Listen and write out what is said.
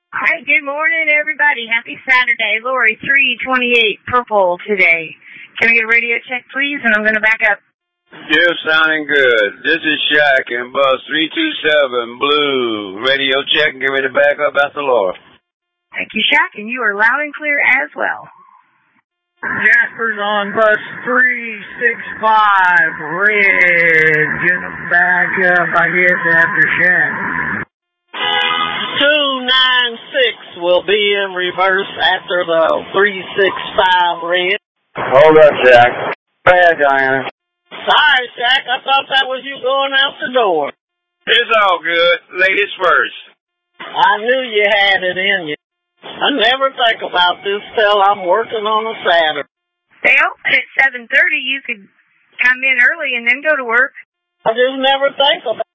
Hi, good morning, everybody. Happy Saturday. Lori, 328 purple today. Can we get a radio check, please? And I'm going to back up. Still sounding good. This is Shaq and bus 327 blue. Radio check and get ready to back up after Laura. Thank you, Shaq, and you are loud and clear as well. Jasper's on bus 365 red. Gonna back up, I guess, after Shaq. 296 will be in reverse after the 365 red. Hold up, Shaq. Go ahead, Diana. Sorry, Shaq, I thought that was you going out the door. It's all good. Ladies first. I knew you had it in you. I never think about this till I'm working on a Saturday. They open at 7:30. You could come in early and then go to work. I just never think about it.